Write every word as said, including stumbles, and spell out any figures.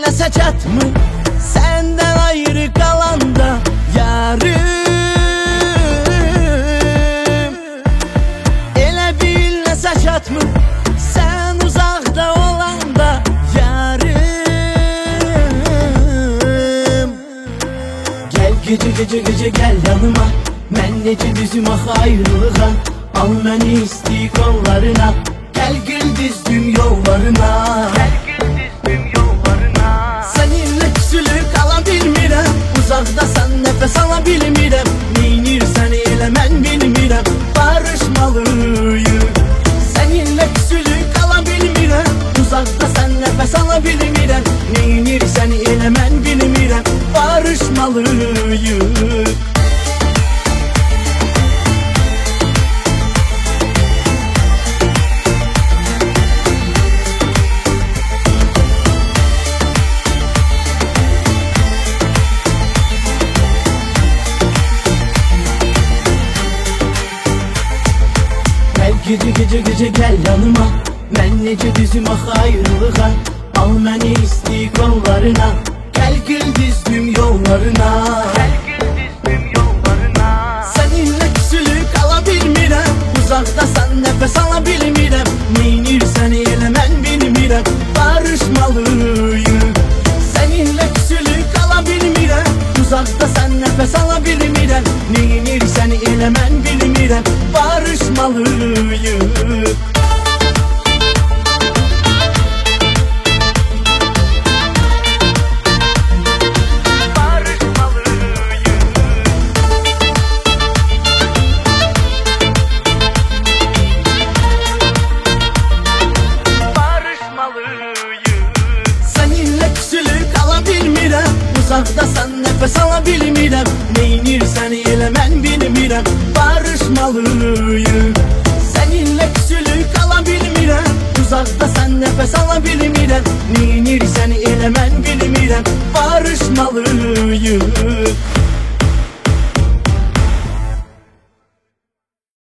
bilməsə çatmı səndən ayrı qalanda yarım. Elə bilməsə çatmı sən uzaqda olanda yarım. Gəl gecə gecə gecə gəl yanıma, mən necə düzüm axı ayrılığa. Al məni isti qollarına, gəl gül düzdüm yollarına. Gəl gül düzdüm yollarına. Səninlə küsülür qala bilmirəm, uzaqdasan nəfəs ala bilmirəm. Neynirsən elə mən bilmirəm, barışmalıyıq. Səninlə küsülür qala bilmirəm, uzaqdasan nəfəs ala bilmirəm. Neynirsən elə mən bilmirəm, barışmalıyıq. Gecə gecə gecə gəl yanıma, mən necə düzüm axı ayrılığa. Al məni isti qollarına, gəl gül düzdüm yollarına. Gəl gül düzdüm yollarına. Səninlə küsülür qala bilmirəm, uzaqdasan nəfəs ala bilmirəm. Neynirsən elə mən bilmirəm, barışmalıyıq. Səninlə küsülür qala bilmirəm, uzaqdasan nəfəs ala bilmirəm. Neynirsən elə mən bilmirəm, barışmalıyıq. Səninlə küsülür qala bilmirəm, uzaqdasan nəfəs ala bilmirəm. Neynirsən elə mən bilmirəm, barışmalıyıq. Səninlə küsülür qala bilmirəm, uzaqdasan nəfəs ala bilmirəm.